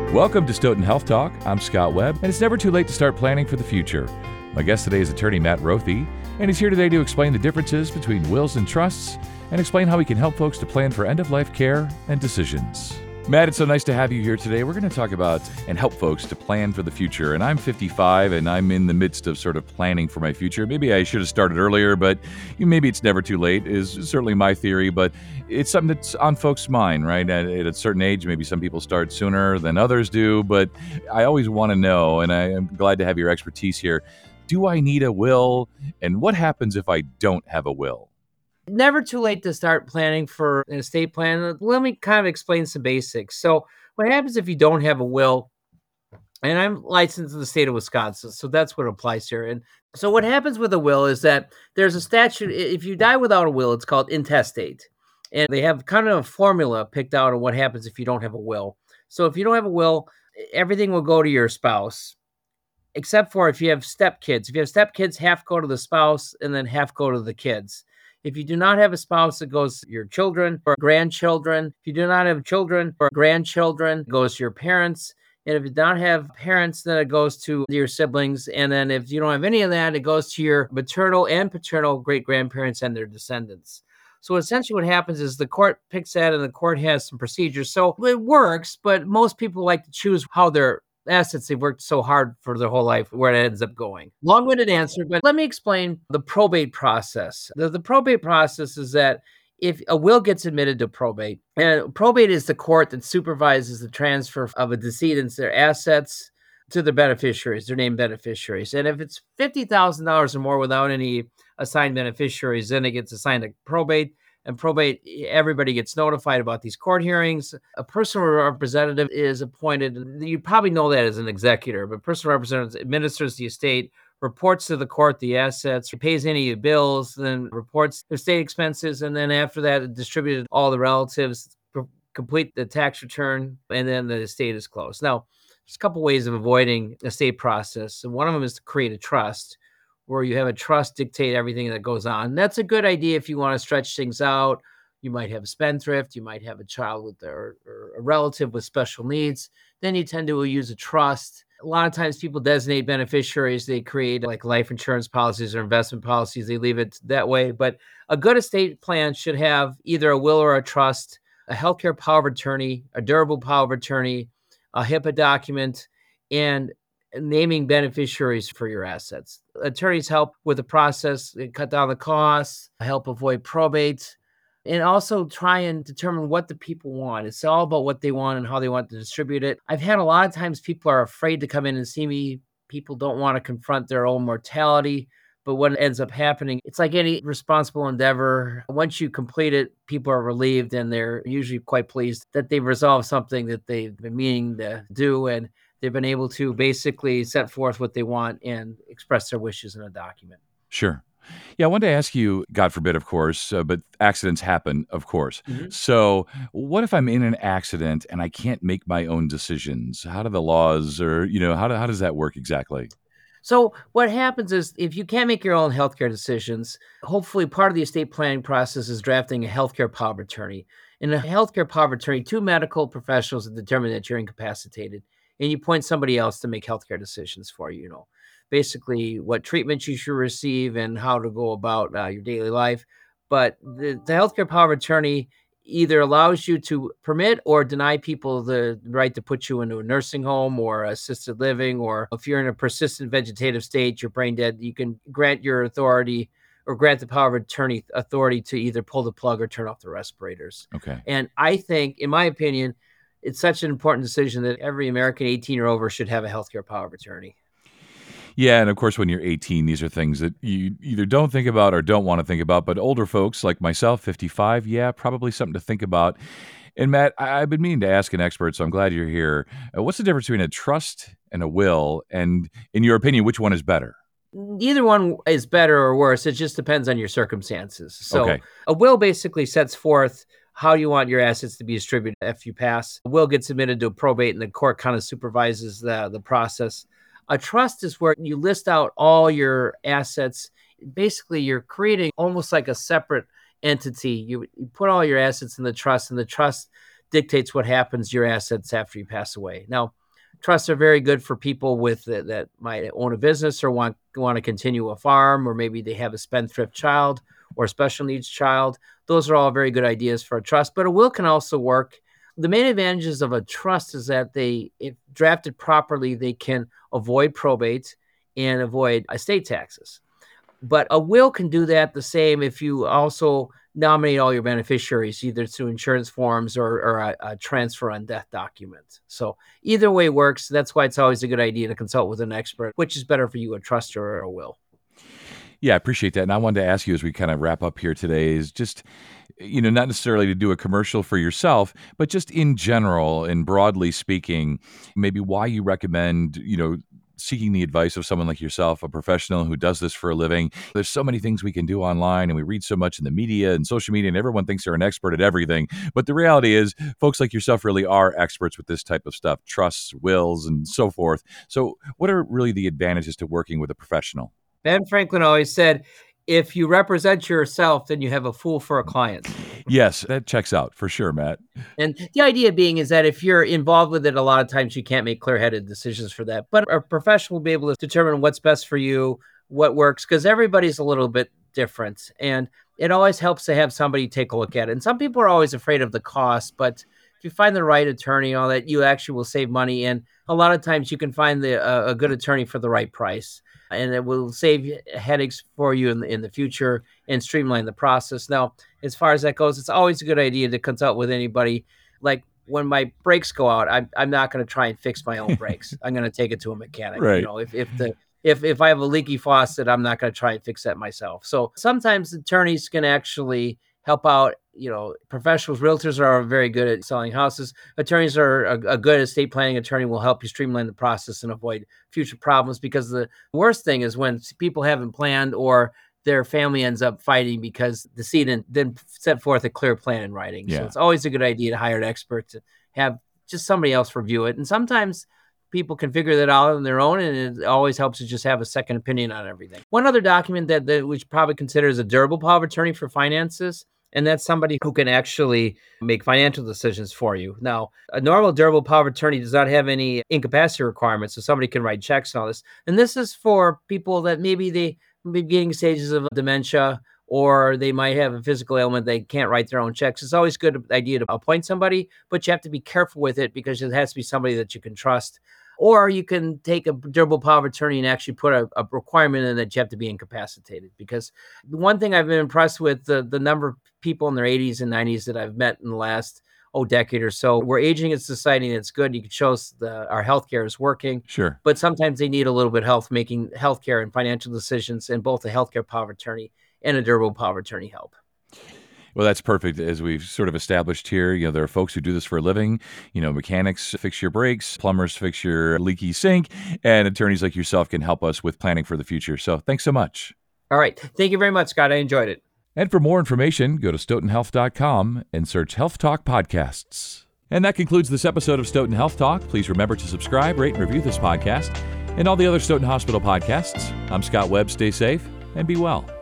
Welcome to Stoughton Health Talk. I'm Scott Webb, and it's never too late to start planning for the future. My guest today is attorney Matt Rothy, and he's here today to explain the differences between wills and trusts and explain how he can help folks to plan for end-of-life care and decisions. Matt, it's so nice to have you here today. We're going to talk about and help folks to plan for the future. And I'm 55, and I'm in the midst of sort of planning for my future. Maybe I should have started earlier, but maybe it's never too late is certainly my theory. But it's something that's on folks' mind, right? At a certain age, maybe some people start sooner than others do. But I always want to know, and I am glad to have your expertise here. Do I need a will? And what happens if I don't have a will? Never too late to start planning for an estate plan. Let me kind of explain some basics. So what happens if you don't have a will? And I'm licensed in the state of Wisconsin, so that's what applies here. And so what happens with a will is that there's a statute. If you die without a will, it's called intestate. And they have kind of a formula picked out of what happens if you don't have a will. So if you don't have a will, everything will go to your spouse, except for if you have stepkids. If you have stepkids, half go to the spouse and then half go to the kids. If you do not have a spouse, it goes to your children or grandchildren. If you do not have children or grandchildren, it goes to your parents. And if you don't have parents, then it goes to your siblings. And then if you don't have any of that, it goes to your maternal and paternal great-grandparents and their descendants. So essentially what happens is the court picks that and the court has some procedures. So it works, but most people like to choose how their assets they've worked so hard for their whole life, where it ends up going. Long-winded answer, but let me explain the probate process. The probate process is that if a will gets admitted to probate, and probate is the court that supervises the transfer of a decedent's their assets to the beneficiaries, their named beneficiaries. And if it's $50,000 or more without any assigned beneficiaries, then it gets assigned to probate. And probate, everybody gets notified about these court hearings. A personal representative is appointed. You probably know that as an executor, but personal representative administers the estate, reports to the court the assets, pays any bills, then reports the estate expenses, and then after that, it distributed all the relatives, complete the tax return, and then the estate is closed. Now, there's a couple ways of avoiding the estate process, and one of them is to create a trust, where you have a trust dictate everything that goes on. That's a good idea if you want to stretch things out. You might have a spendthrift, you might have a child with or a relative with special needs. Then you tend to use a trust. A lot of times people designate beneficiaries. They create like life insurance policies or investment policies. They leave it that way. But a good estate plan should have either a will or a trust, a healthcare power of attorney, a durable power of attorney, a HIPAA document, and naming beneficiaries for your assets. Attorneys help with the process, cut down the costs, help avoid probate, and also try and determine what the people want. It's all about what they want and how they want to distribute it. I've had a lot of times people are afraid to come in and see me. People don't want to confront their own mortality. But what ends up happening, it's like any responsible endeavor. Once you complete it, people are relieved and they're usually quite pleased that they've resolved something that they've been meaning to do. And they've been able to basically set forth what they want and express their wishes in a document. Sure. Yeah, I wanted to ask you, God forbid, of course, but accidents happen, of course. Mm-hmm. So what if I'm in an accident and I can't make my own decisions? How do the laws or, how does that work exactly? So what happens is if you can't make your own healthcare decisions, hopefully part of the estate planning process is drafting a healthcare power of attorney. In a healthcare power of attorney, two medical professionals have determined that you're incapacitated, and you appoint somebody else to make healthcare decisions for you, basically what treatment you should receive and how to go about your daily life. But the healthcare power of attorney either allows you to permit or deny people the right to put you into a nursing home or assisted living, or if you're in a persistent vegetative state, you're brain dead, you can grant your authority or grant the power of attorney authority to either pull the plug or turn off the respirators. Okay. And I think, in my opinion, it's such an important decision that every American 18 or over should have a healthcare power of attorney. Yeah, and of course, when you're 18, these are things that you either don't think about or don't want to think about. But older folks like myself, 55, yeah, probably something to think about. And Matt, I've been meaning to ask an expert, so I'm glad you're here. What's the difference between a trust and a will? And in your opinion, which one is better? Either one is better or worse. It just depends on your circumstances. So A will basically sets forth how you want your assets to be distributed if you pass. A will gets submitted to a probate, and the court kind of supervises the process. A trust is where you list out all your assets. Basically, you're creating almost like a separate entity. You put all your assets in the trust, and the trust dictates what happens to your assets after you pass away. Now, Trusts are very good for people that might own a business or want to continue a farm, or maybe they have a spendthrift child or a special needs child. Those are all very good ideas for a trust, but a will can also work. The main advantages of a trust is that if drafted properly, they can avoid probate and avoid estate taxes. But a will can do that the same if you also nominate all your beneficiaries, either through insurance forms or a transfer on death document. So either way works. That's why it's always a good idea to consult with an expert, which is better for you, a trust or a will. Yeah, I appreciate that. And I wanted to ask you as we kind of wrap up here today is just, not necessarily to do a commercial for yourself, but just in general and broadly speaking, maybe why you recommend, seeking the advice of someone like yourself, a professional who does this for a living. There's so many things we can do online, and we read so much in the media and social media, and everyone thinks they're an expert at everything. But the reality is folks like yourself really are experts with this type of stuff, trusts, wills, and so forth. So what are really the advantages to working with a professional? Ben Franklin always said, if you represent yourself, then you have a fool for a client. Yes, that checks out for sure, Matt. And the idea being is that if you're involved with it, a lot of times you can't make clear-headed decisions for that. But a professional will be able to determine what's best for you, what works, because everybody's a little bit different. And it always helps to have somebody take a look at it. And some people are always afraid of the cost, but if you find the right attorney, all that, you actually will save money. And a lot of times you can find a good attorney for the right price. And it will save headaches for you in the future and streamline the process. Now, as far as that goes, it's always a good idea to consult with anybody. Like when my brakes go out, I'm not going to try and fix my own brakes. I'm going to take it to a mechanic. Right. If I have a leaky faucet, I'm not going to try and fix that myself. So sometimes attorneys can actually help out. Professionals, realtors are very good at selling houses. Attorneys are a good estate planning attorney will help you streamline the process and avoid future problems, because the worst thing is when people haven't planned or their family ends up fighting because the decedent didn't set forth a clear plan in writing. Yeah. So it's always a good idea to hire an expert to have just somebody else review it. And sometimes people can figure that out on their own, and it always helps to just have a second opinion on everything. One other document that we should probably consider is a durable power of attorney for finances. And that's somebody who can actually make financial decisions for you. Now, a normal durable power of attorney does not have any incapacity requirements, so somebody can write checks and all this. And this is for people that maybe they beginning stages of dementia, or they might have a physical ailment, they can't write their own checks. It's always a good idea to appoint somebody, but you have to be careful with it because it has to be somebody that you can trust. Or you can take a durable power of attorney and actually put a requirement in that you have to be incapacitated. Because the one thing I've been impressed with, the number of people in their 80s and 90s that I've met in the last decade or so, we're aging in society, and it's good. You can show us our healthcare is working. Sure. But sometimes they need a little bit of help making healthcare and financial decisions, and both a healthcare power of attorney and a durable power of attorney help. Well, that's perfect. As we've sort of established here, there are folks who do this for a living. Mechanics fix your brakes, plumbers fix your leaky sink, and attorneys like yourself can help us with planning for the future. So thanks so much. All right. Thank you very much, Scott. I enjoyed it. And for more information, go to stoughtonhealth.com and search Health Talk Podcasts. And that concludes this episode of Stoughton Health Talk. Please remember to subscribe, rate, and review this podcast and all the other Stoughton Hospital podcasts. I'm Scott Webb. Stay safe and be well.